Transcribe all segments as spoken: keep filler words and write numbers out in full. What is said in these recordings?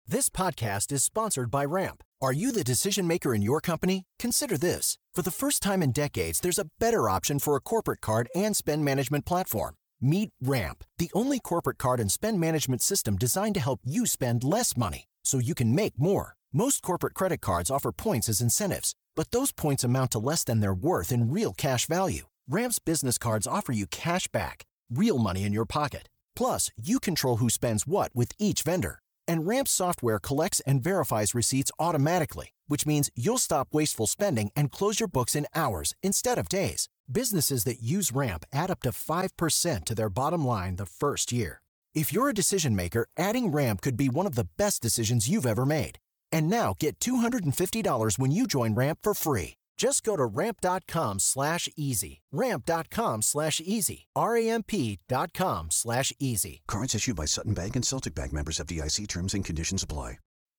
This podcast is sponsored by Ramp. Are you the decision maker in your company? Consider this. For the first time in decades, there's a better option for a corporate card and spend management platform. Meet Ramp, the only corporate card and spend management system designed to help you spend less money so you can make more. Most corporate credit cards offer points as incentives, but those points amount to less than their worth in real cash value. Ramp's business cards offer you cash back, real money in your pocket. Plus, you control who spends what with each vendor. And Ramp's software collects and verifies receipts automatically, which means you'll stop wasteful spending and close your books in hours instead of days. Businesses that use Ramp add up to five percent to their bottom line the first year. If you're a decision maker, adding Ramp could be one of the best decisions you've ever made. And now get two hundred fifty dollars when you join Ramp for free. Just go to ramp.com slash easy. Ramp.com slash easy. R-A-M-P dot com slash easy. Cards issued by Sutton Bank and Celtic Bank, members, F D I C. Terms and conditions apply.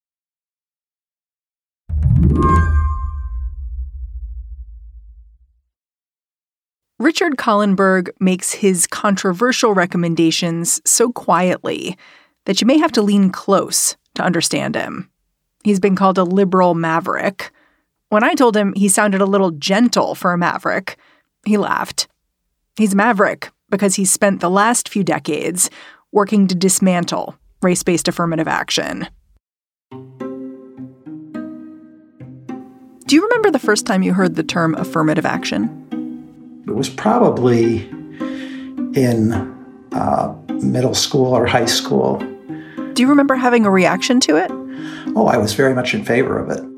Richard Kahlenberg makes his controversial recommendations so quietly that you may have to lean close to understand him. He's been called a liberal maverick. When I told him he sounded a little gentle for a maverick, he laughed. He's a maverick because he's spent the last few decades working to dismantle race-based affirmative action. Do you remember the first time you heard the term affirmative action? It was probably in uh, middle school or high school. Do you remember having a reaction to it? Oh, I was very much in favor of it.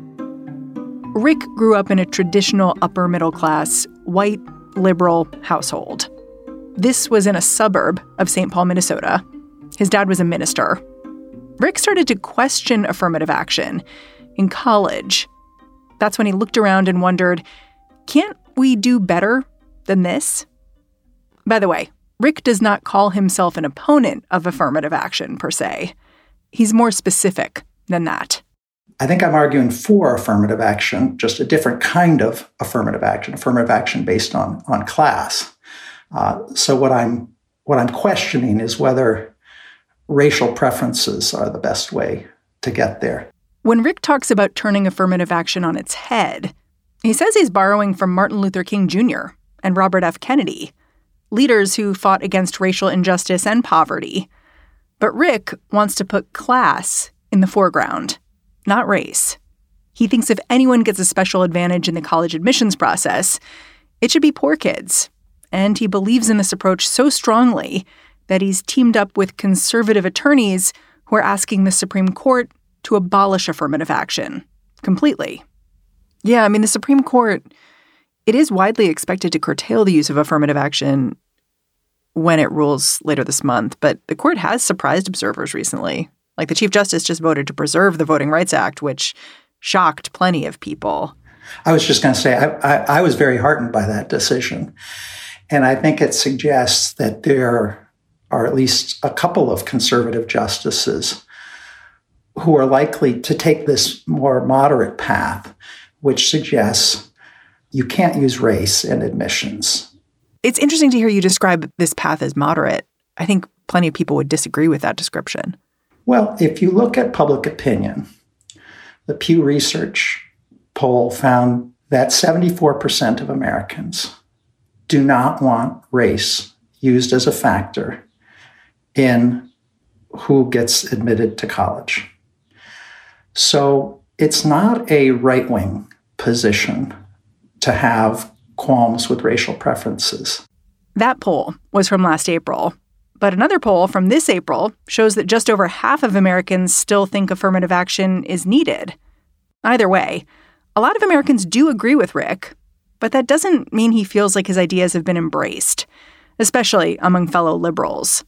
Rick grew up in a traditional upper-middle-class, white, liberal household. This was in a suburb of Saint Paul, Minnesota. His dad was a minister. Rick started to question affirmative action in college. That's when he looked around and wondered, can't we do better than this? By the way, Rick does not call himself an opponent of affirmative action, per se. He's more specific than that. I think I'm arguing for affirmative action, just a different kind of affirmative action, affirmative action based on, on class. Uh, so what I'm what I'm questioning is whether racial preferences are the best way to get there. When Rick talks about turning affirmative action on its head, he says he's borrowing from Martin Luther King Junior and Robert F. Kennedy, leaders who fought against racial injustice and poverty. But Rick wants to put class in the foreground, not race. He thinks if anyone gets a special advantage in the college admissions process, it should be poor kids. And he believes in this approach so strongly that he's teamed up with conservative attorneys who are asking the Supreme Court to abolish affirmative action completely. Yeah, I mean, the Supreme Court, it is widely expected to curtail the use of affirmative action when it rules later this month, but the court has surprised observers recently. Like the Chief Justice just voted to preserve the Voting Rights Act, which shocked plenty of people. I was just going to say, I, I, I was very heartened by that decision. And I think it suggests that there are at least a couple of conservative justices who are likely to take this more moderate path, which suggests you can't use race in admissions. It's interesting to hear you describe this path as moderate. I think plenty of people would disagree with that description. Well, if you look at public opinion, the Pew Research poll found that seventy-four percent of Americans do not want race used as a factor in who gets admitted to college. So it's not a right-wing position to have qualms with racial preferences. That poll was from last April. But another poll from this April shows that just over half of Americans still think affirmative action is needed. Either way, a lot of Americans do agree with Rick, but that doesn't mean he feels like his ideas have been embraced, especially among fellow liberals.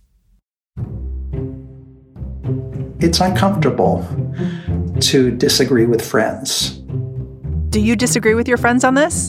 It's uncomfortable to disagree with friends. Do you disagree with your friends on this?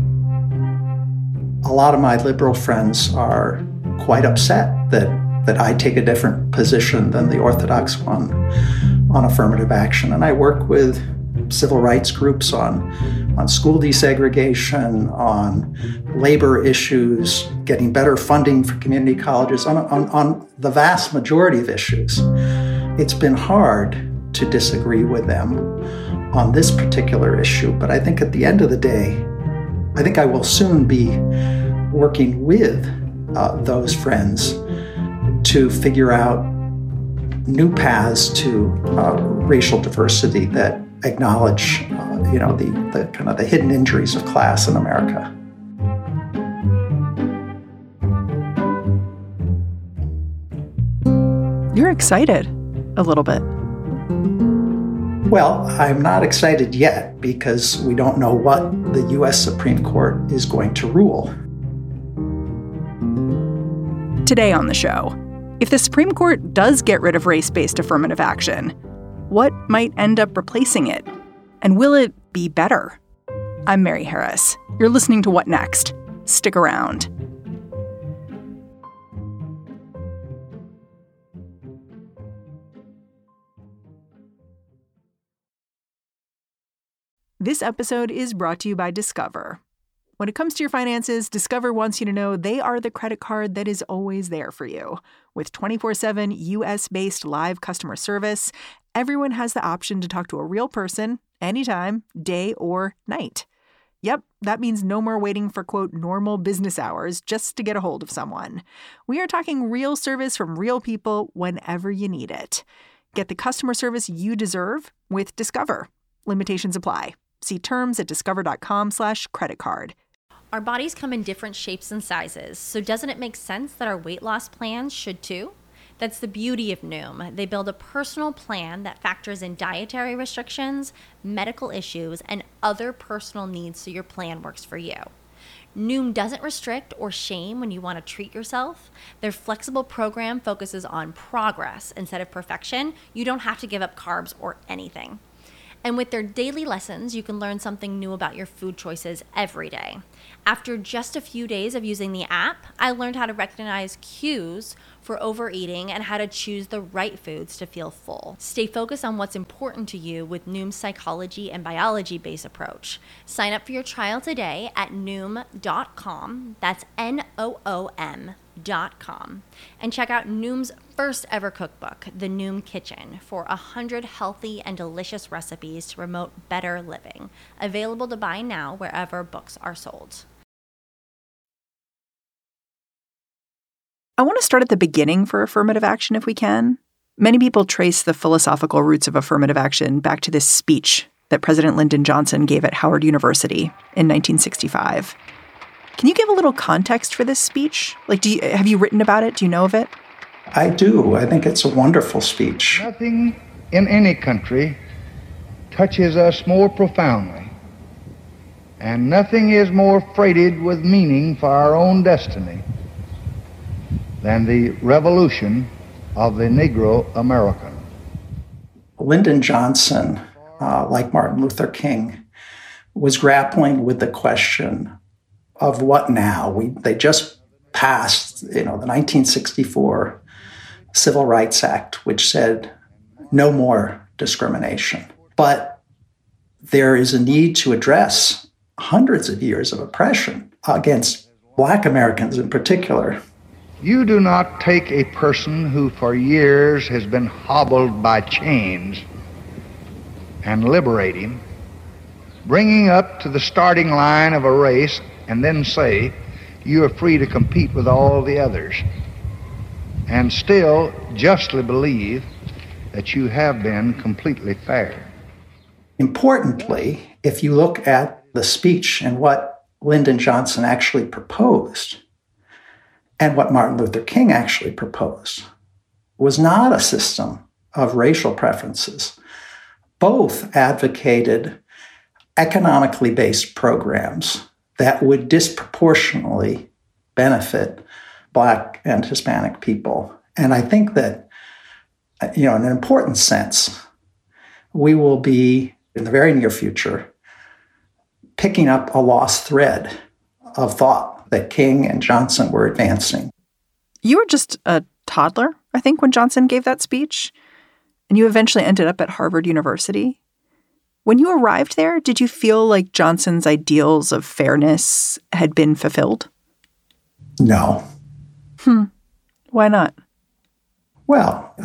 A lot of my liberal friends are quite upset that, that I take a different position than the orthodox one on affirmative action. And I work with civil rights groups on, on school desegregation, on labor issues, getting better funding for community colleges, on, on, on the vast majority of issues. It's been hard to disagree with them on this particular issue. But I think at the end of the day, I think I will soon be working with uh, those friends to figure out new paths to uh, racial diversity that acknowledge, uh, you know, the, the kind of the hidden injuries of class in America. You're excited a little bit. Well, I'm not excited yet because we don't know what the U S Supreme Court is going to rule. Today on the show, if the Supreme Court does get rid of race-based affirmative action, what might end up replacing it? And will it be better? I'm Mary Harris. You're listening to What Next? Stick around. This episode is brought to you by Discover. When it comes to your finances, Discover wants you to know they are the credit card that is always there for you. With twenty-four seven U S-based live customer service, everyone has the option to talk to a real person anytime, day or night. Yep, that means no more waiting for, quote, normal business hours just to get a hold of someone. We are talking real service from real people whenever you need it. Get the customer service you deserve with Discover. Limitations apply. See terms at discover.com slash credit card. Our bodies come in different shapes and sizes, so doesn't it make sense that our weight loss plans should too? That's the beauty of Noom. They build a personal plan that factors in dietary restrictions, medical issues, and other personal needs so your plan works for you. Noom doesn't restrict or shame when you want to treat yourself. Their flexible program focuses on progress instead of perfection. You don't have to give up carbs or anything. And with their daily lessons, you can learn something new about your food choices every day. After just a few days of using the app, I learned how to recognize cues for overeating and how to choose the right foods to feel full. Stay focused on what's important to you with Noom's psychology and biology-based approach. Sign up for your trial today at noom dot com. That's N O O M. Dot com. And check out Noom's first ever cookbook, The Noom Kitchen, for one hundred healthy and delicious recipes to promote better living. Available to buy now wherever books are sold. I want to start at the beginning for affirmative action if we can. Many people trace the philosophical roots of affirmative action back to this speech that President Lyndon Johnson gave at Howard University in nineteen sixty-five. Can you give a little context for this speech? Like, do you, have you written about it? Do you know of it? I do. I think it's a wonderful speech. Nothing in any country touches us more profoundly, and nothing is more freighted with meaning for our own destiny than the revolution of the Negro American. Lyndon Johnson, uh, like Martin Luther King, was grappling with the question of what now? We they just passed, you know, the nineteen sixty-four Civil Rights Act, which said no more discrimination. But there is a need to address hundreds of years of oppression against Black Americans in particular. You do not take a person who for years has been hobbled by chains and liberate him, bringing up to the starting line of a race, and then say, you are free to compete with all the others, and still justly believe that you have been completely fair. Importantly, if you look at the speech and what Lyndon Johnson actually proposed, and what Martin Luther King actually proposed, was not a system of racial preferences. Both advocated economically based programs that would disproportionately benefit Black and Hispanic people. And I think that, you know, in an important sense, we will be, in the very near future, picking up a lost thread of thought that King and Johnson were advancing. You were just a toddler, I think, when Johnson gave that speech, and you eventually ended up at Harvard University. When you arrived there, did you feel like Johnson's ideals of fairness had been fulfilled? No. Hmm. Why not? Well, I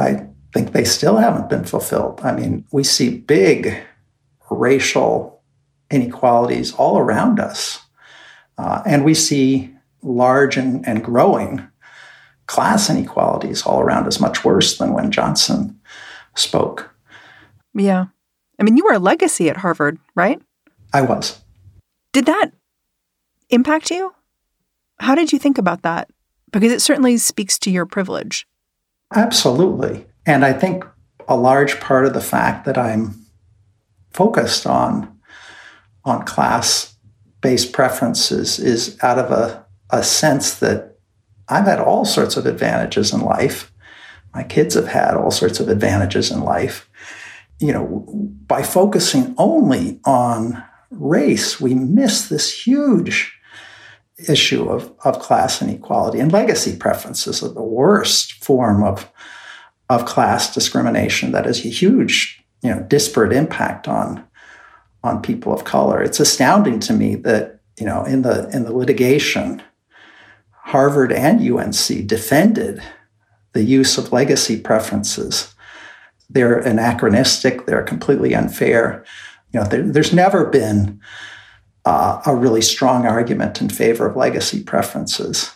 think they still haven't been fulfilled. I mean, we see big racial inequalities all around us. Uh, and we see large and, and growing class inequalities all around us, much worse than when Johnson spoke. Yeah. I mean, you were a legacy at Harvard, right? I was. Did that impact you? How did you think about that? Because it certainly speaks to your privilege. Absolutely. And I think a large part of the fact that I'm focused on, on class-based preferences is out of a, a sense that I've had all sorts of advantages in life. My kids have had all sorts of advantages in life. You know, by focusing only on race, we miss this huge issue of, of class inequality. And legacy preferences are the worst form of, of class discrimination that has a huge, you know, disparate impact on, on people of color. It's astounding to me that, you know, in the in the litigation, Harvard and U N C defended the use of legacy preferences. They're anachronistic. They're completely unfair. You know, there, there's never been uh, a really strong argument in favor of legacy preferences.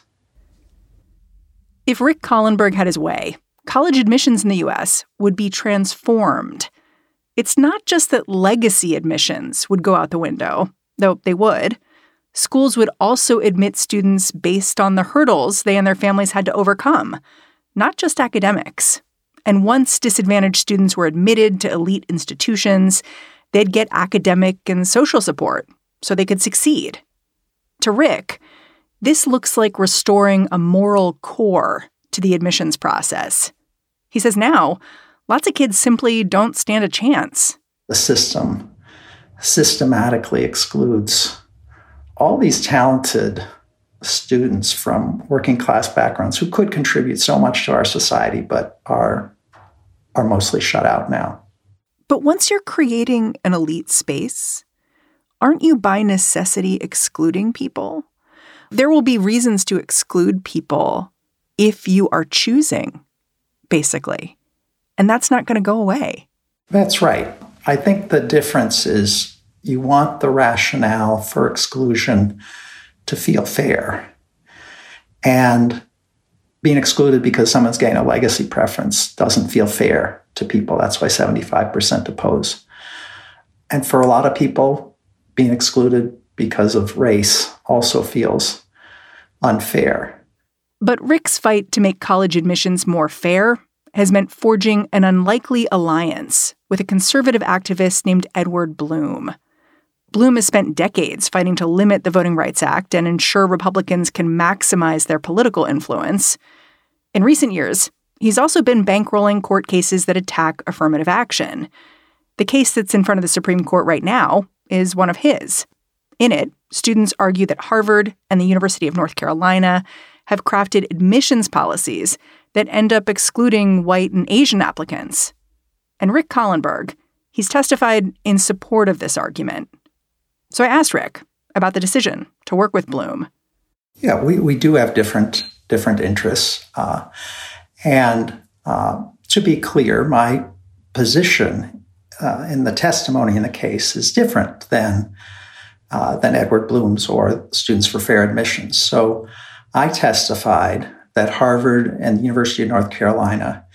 If Rick Kahlenberg had his way, college admissions in the U S would be transformed. It's not just that legacy admissions would go out the window, though they would. Schools would also admit students based on the hurdles they and their families had to overcome, not just academics. And once disadvantaged students were admitted to elite institutions, they'd get academic and social support so they could succeed. To Rick, this looks like restoring a moral core to the admissions process. He says now, lots of kids simply don't stand a chance. The system systematically excludes all these talented students from working class backgrounds who could contribute so much to our society, but are, are mostly shut out now. But once you're creating an elite space, aren't you by necessity excluding people? There will be reasons to exclude people if you are choosing, basically. And that's not going to go away. That's right. I think the difference is you want the rationale for exclusion to feel fair. And being excluded because someone's getting a legacy preference doesn't feel fair to people. That's why seventy-five percent oppose. And for a lot of people, being excluded because of race also feels unfair. But Rick's fight to make college admissions more fair has meant forging an unlikely alliance with a conservative activist named Edward Blum. Blum has spent decades fighting to limit the Voting Rights Act and ensure Republicans can maximize their political influence. In recent years, he's also been bankrolling court cases that attack affirmative action. The case that's in front of the Supreme Court right now is one of his. In it, students argue that Harvard and the University of North Carolina have crafted admissions policies that end up excluding white and Asian applicants. And Rick Kahlenberg, he's testified in support of this argument. So I asked Rick about the decision to work with Blum. Yeah, we, we do have different different interests. Uh, and uh, to be clear, my position uh, in the testimony in the case is different than, uh, than Edward Blum's or Students for Fair Admissions. So I testified that Harvard and the University of North Carolina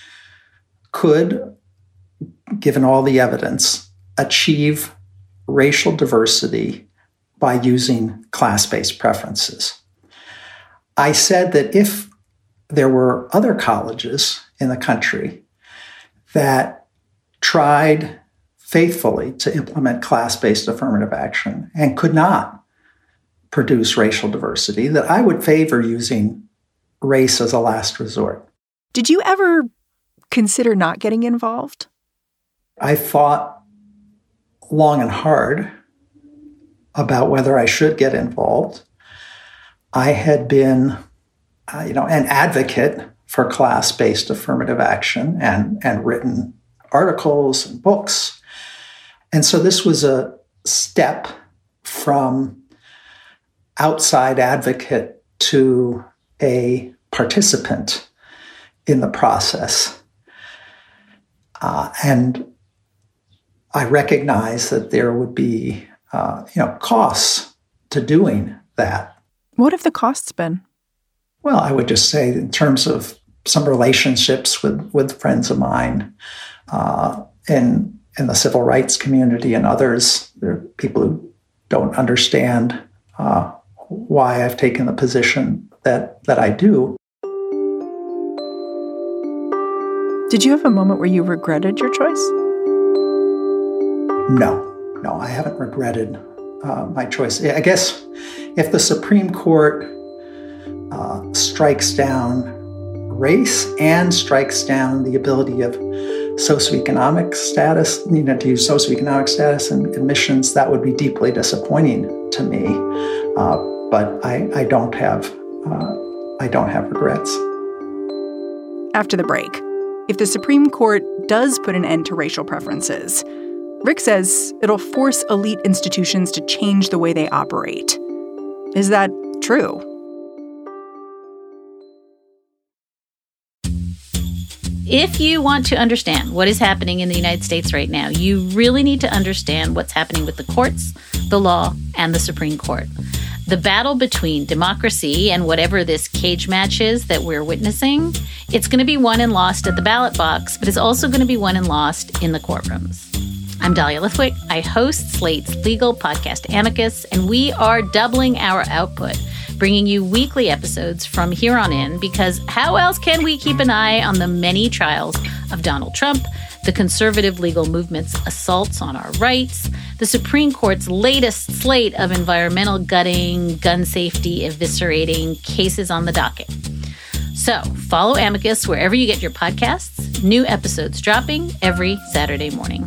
could, given all the evidence, achieve racial diversity by using class-based preferences. I said that if there were other colleges in the country that tried faithfully to implement class-based affirmative action and could not produce racial diversity, that I would favor using race as a last resort. Did you ever consider not getting involved? I thought long and hard about whether I should get involved. I had been, uh, you know, an advocate for class-based affirmative action and, and written articles and books. And so this was a step from outside advocate to a participant in the process. Uh, and I recognize that there would be, uh, you know, costs to doing that. What have the costs been? Well, I would just say in terms of some relationships with, with friends of mine uh, in, in the civil rights community and others, there are people who don't understand uh, why I've taken the position that, that I do. Did you have a moment where you regretted your choice? No, no, I haven't regretted uh, my choice. I guess if the Supreme Court uh, strikes down race and strikes down the ability of socioeconomic status, you know, to use socioeconomic status and admissions, that would be deeply disappointing to me. Uh, but I, I don't have, uh, I don't have regrets. After the break, if the Supreme Court does put an end to racial preferences, Rick says it'll force elite institutions to change the way they operate. Is that true? If you want to understand what is happening in the United States right now, you really need to understand what's happening with the courts, the law, and the Supreme Court. The battle between democracy and whatever this cage match is that we're witnessing, it's going to be won and lost at the ballot box, but it's also going to be won and lost in the courtrooms. I'm Dahlia Lithwick. I host Slate's legal podcast Amicus, and we are doubling our output, bringing you weekly episodes from here on in, because how else can we keep an eye on the many trials of Donald Trump, the conservative legal movement's assaults on our rights, the Supreme Court's latest slate of environmental gutting, gun safety eviscerating cases on the docket. So follow Amicus wherever you get your podcasts. New episodes dropping every Saturday morning.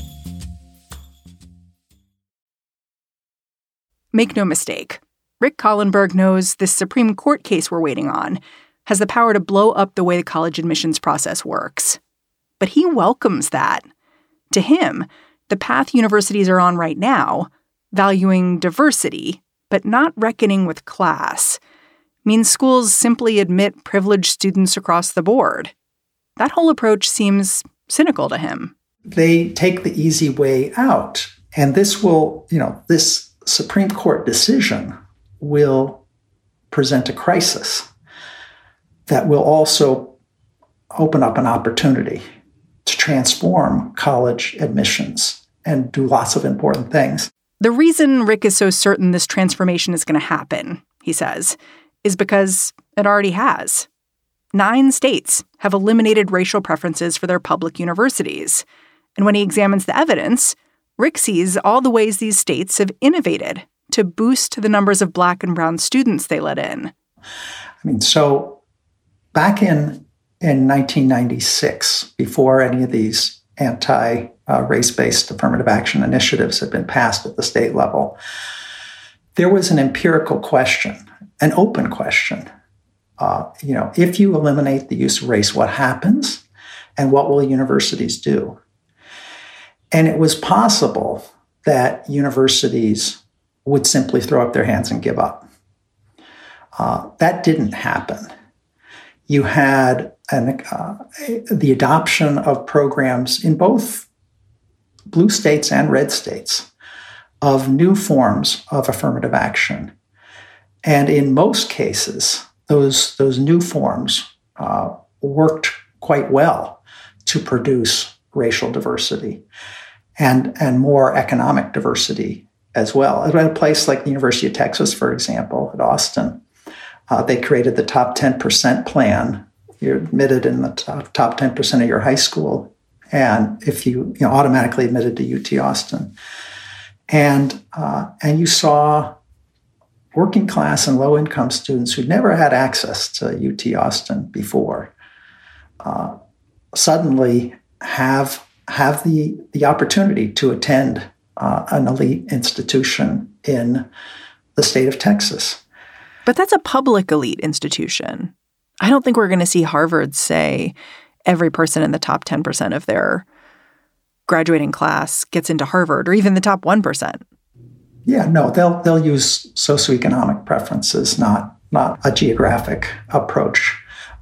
Make no mistake, Rick Kahlenberg knows this Supreme Court case we're waiting on has the power to blow up the way the college admissions process works. But he welcomes that. To him, the path universities are on right now, valuing diversity, but not reckoning with class, means schools simply admit privileged students across the board. That whole approach seems cynical to him. They take the easy way out. And this will, you know, this Supreme Court decision will present a crisis that will also open up an opportunity to transform college admissions and do lots of important things. The reason Rick is so certain this transformation is going to happen, he says, is because it already has. Nine states have eliminated racial preferences for their public universities. And when he examines the evidence, Rick sees all the ways these states have innovated to boost the numbers of Black and brown students they let in. I mean, so back in in nineteen ninety-six, before any of these anti-race-based affirmative action initiatives had been passed at the state level, there was an empirical question, an open question. Uh, you know, if you eliminate the use of race, what happens? And what will universities do? And it was possible that universities would simply throw up their hands and give up. Uh, that didn't happen. You had an, uh, the adoption of programs in both blue states and red states of new forms of affirmative action. And in most cases, those, those new forms uh, worked quite well to produce racial diversity and, and more economic diversity as well. At a place like the University of Texas, for example, at Austin, uh, they created the top ten percent plan. You're admitted in the top, top ten percent of your high school, and if you, you know, automatically admitted to U T Austin. And, uh, and you saw working class and low income students who never had access to U T Austin before uh, suddenly have have the, the opportunity to attend uh, an elite institution in the state of Texas. But that's a public elite institution. I don't think we're going to see Harvard say every person in the top ten percent of their graduating class gets into Harvard, or even the top one percent. Yeah, no, they'll they'll use socioeconomic preferences, not not a geographic approach.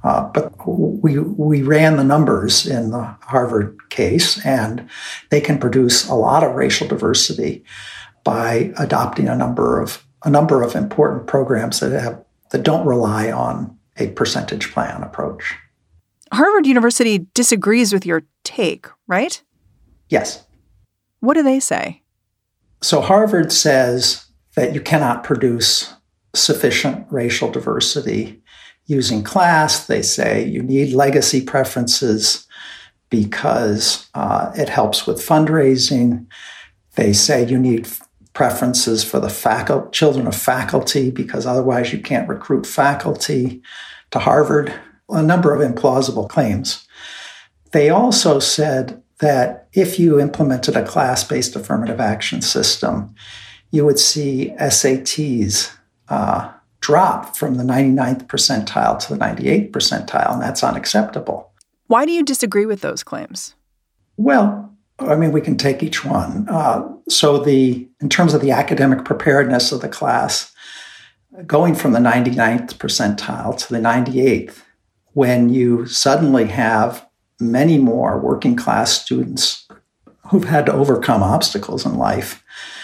Uh, but we we ran the numbers in the Harvard case, and they can produce a lot of racial diversity by adopting a number of a number of important programs that have that don't rely on a percentage plan approach. Harvard University disagrees with your take, right? Yes. What do they say? So Harvard says that you cannot produce sufficient racial diversity using class. They say you need legacy preferences because uh, it helps with fundraising. They say you need preferences for the faculty, children of faculty, because otherwise you can't recruit faculty to Harvard. A number of implausible claims. They also said that if you implemented a class-based affirmative action system, you would see S A Ts uh, drop from the ninety-ninth percentile to the ninety-eighth percentile, and that's unacceptable. Why do you disagree with those claims? Well, I mean, we can take each one. Uh, so the in terms of the academic preparedness of the class, going from the ninety-ninth percentile to the ninety-eighth, when you suddenly have many more working class students who've had to overcome obstacles in life,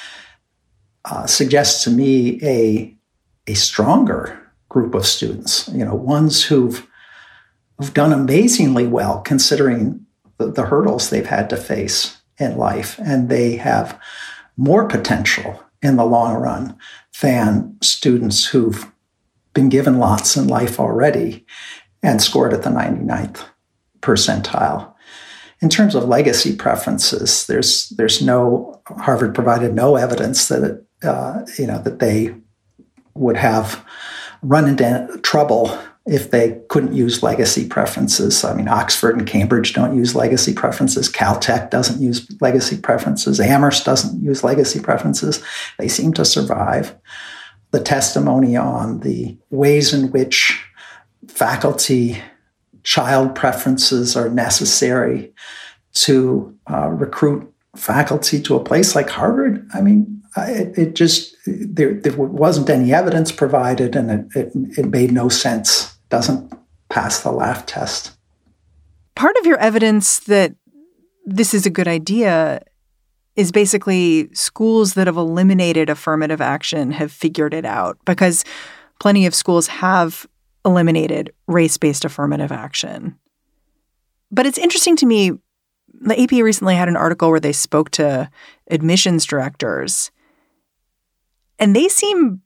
uh, suggests to me a a stronger group of students, you know, ones who've who've done amazingly well considering the, the hurdles they've had to face in life, and they have more potential in the long run than students who've been given lots in life already and scored at the ninety-ninth percentile. In terms of legacy preferences, there's there's no Harvard provided no evidence that it, uh, you know that they would have run into trouble if they couldn't use legacy preferences. I mean, Oxford and Cambridge don't use legacy preferences. Caltech doesn't use legacy preferences. Amherst doesn't use legacy preferences. They seem to survive. The testimony on the ways in which faculty child preferences are necessary to uh, recruit faculty to a place like Harvard. I mean, it, it just, there, there wasn't any evidence provided, and it, it, it made no sense. Doesn't pass the laugh test. Part of your evidence that this is a good idea is basically schools that have eliminated affirmative action have figured it out, because plenty of schools have eliminated race-based affirmative action. But it's interesting to me, the A P recently had an article where they spoke to admissions directors, and they seem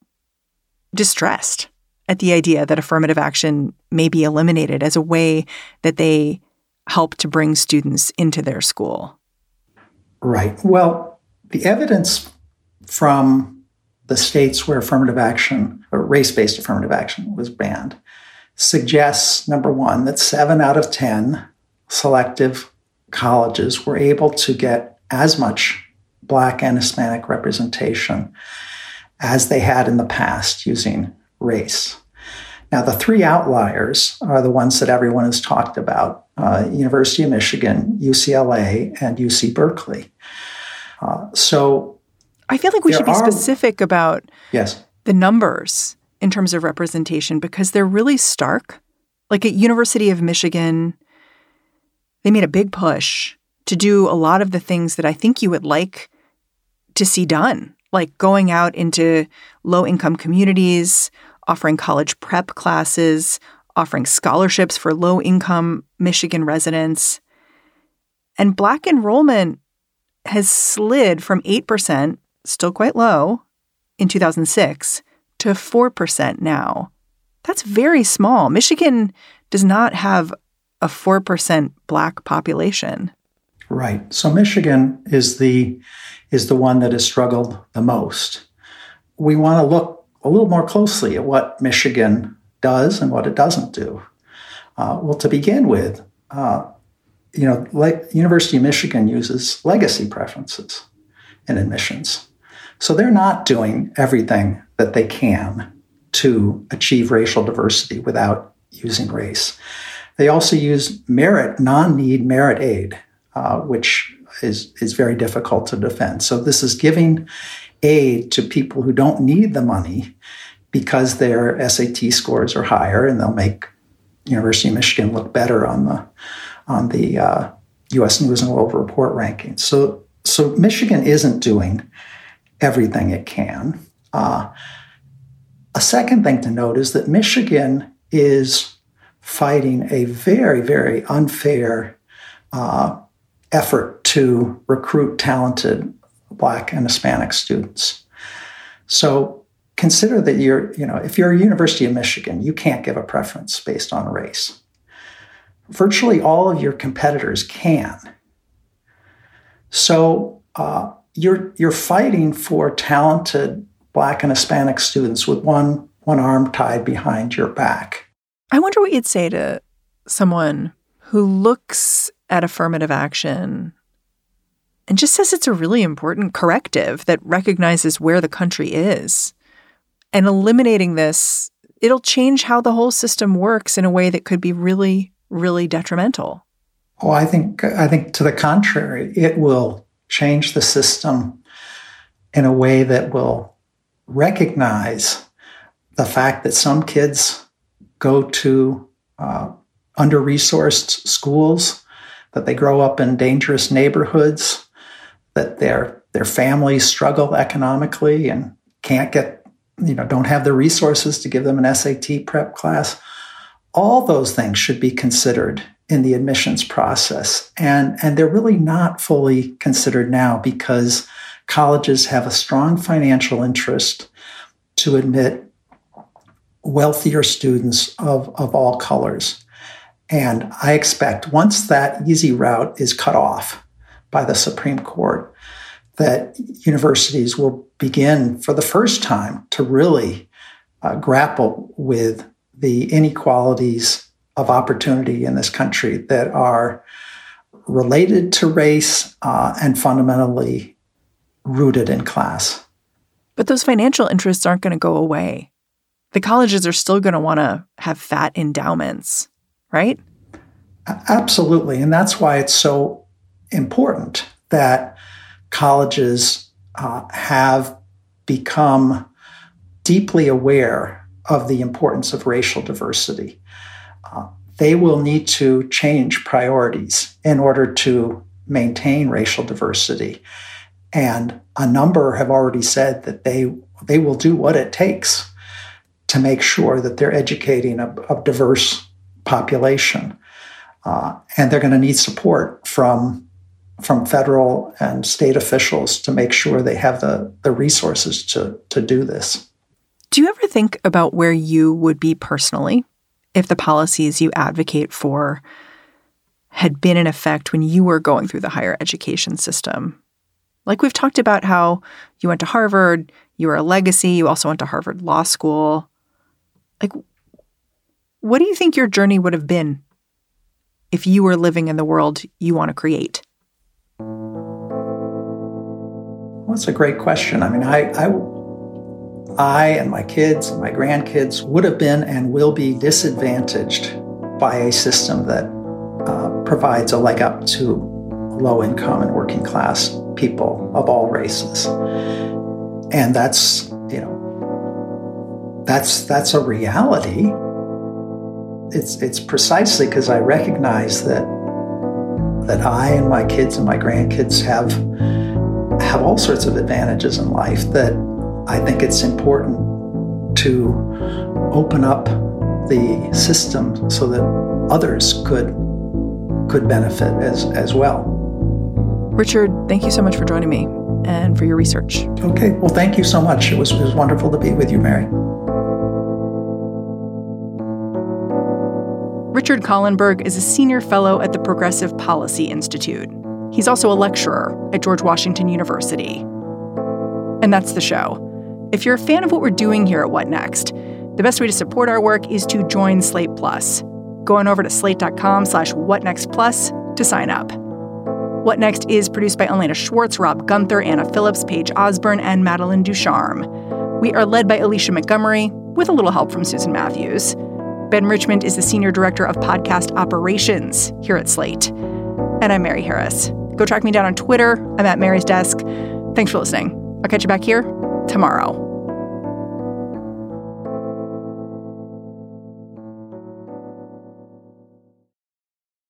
distressed at the idea that affirmative action may be eliminated as a way that they help to bring students into their school. Right. Well, the evidence from the states where affirmative action or race-based affirmative action was banned suggests, number one, that seven out of ten selective colleges were able to get as much Black and Hispanic representation as they had in the past using race. Now, the three outliers are the ones that everyone has talked about, uh, University of Michigan, U C L A, and U C Berkeley. Uh, so I feel like we should be are, specific about yes. the numbers in terms of representation, because they're really stark. Like at University of Michigan, they made a big push to do a lot of the things that I think you would like to see done, like going out into low-income communities, offering college prep classes, offering scholarships for low-income Michigan residents. And Black enrollment has slid from eight percent, still quite low, in two thousand six, to four percent now. That's very small. Michigan does not have a four percent Black population. Right. So Michigan is the is the one that has struggled the most. We want to look a little more closely at what Michigan does and what it doesn't do. Uh, well, to begin with, uh, you know, Le- University of Michigan uses legacy preferences in admissions. So they're not doing everything that they can to achieve racial diversity without using race. They also use merit, non-need merit aid, uh, which is, is very difficult to defend. So this is giving aid to people who don't need the money because their S A T scores are higher, and they'll make University of Michigan looked better on the on the uh, U S News and World Report rankings. So, so Michigan isn't doing everything it can. Uh, a second thing to note is that Michigan is fighting a very, very unfair uh, effort to recruit talented Black and Hispanic students. So consider that you're, you know, if you're a University of Michigan, you can't give a preference based on race. Virtually all of your competitors can. So uh, you're you're fighting for talented Black and Hispanic students with one one arm tied behind your back. I wonder what you'd say to someone who looks at affirmative action and just says it's a really important corrective that recognizes where the country is. And eliminating this, it'll change how the whole system works in a way that could be really, really detrimental. Oh, I think I think to the contrary, it will change the system in a way that will recognize the fact that some kids go to uh, under-resourced schools, that they grow up in dangerous neighborhoods, that their their families struggle economically and can't get, you know, don't have the resources to give them an S A T prep class. All those things should be considered in the admissions process. And, and they're really not fully considered now because colleges have a strong financial interest to admit wealthier students of, of all colors. And I expect once that easy route is cut off by the Supreme Court, that universities will begin for the first time to really uh, grapple with the inequalities of opportunity in this country that are related to race uh, and fundamentally rooted in class. But those financial interests aren't going to go away. The colleges are still going to want to have fat endowments, right? Absolutely. And that's why it's so important that colleges uh, have become deeply aware of the importance of racial diversity. Uh, they will need to change priorities in order to maintain racial diversity. And a number have already said that they they will do what it takes to make sure that they're educating a, a diverse population. Uh, and they're going to need support from, from federal and state officials to make sure they have the, the resources to, to do this. Do you ever think about where you would be personally if the policies you advocate for had been in effect when you were going through the higher education system? Like we've talked about how you went to Harvard, you were a legacy, you also went to Harvard Law School. Like, what do you think your journey would have been if you were living in the world you want to create? Well, that's a great question. I mean, I, I, I and my kids and my grandkids would have been and will be disadvantaged by a system that uh, provides a leg up to low-income and working-class people of all races. And that's, you know, that's that's a reality. It's it's precisely because I recognize that that I and my kids and my grandkids have have all sorts of advantages in life that I think it's important to open up the system so that others could could benefit as as well. Richard, thank you so much for joining me and for your research. Okay, well, thank you so much. It was it was wonderful to be with you, Mary. Richard Kahlenberg is a senior fellow at the Progressive Policy Institute. He's also a lecturer at George Washington University. And that's the show. If you're a fan of what we're doing here at What Next, the best way to support our work is to join Slate Plus. Go on over to slate.com slash whatnextplus to sign up. What Next is produced by Elena Schwartz, Rob Gunther, Anna Phillips, Paige Osborne, and Madeline Ducharme. We are led by Alicia Montgomery, with a little help from Susan Matthews. Ben Richmond is the Senior Director of Podcast Operations here at Slate. And I'm Mary Harris. Go track me down on Twitter. I'm at Mary's Desk. Thanks for listening. I'll catch you back here tomorrow.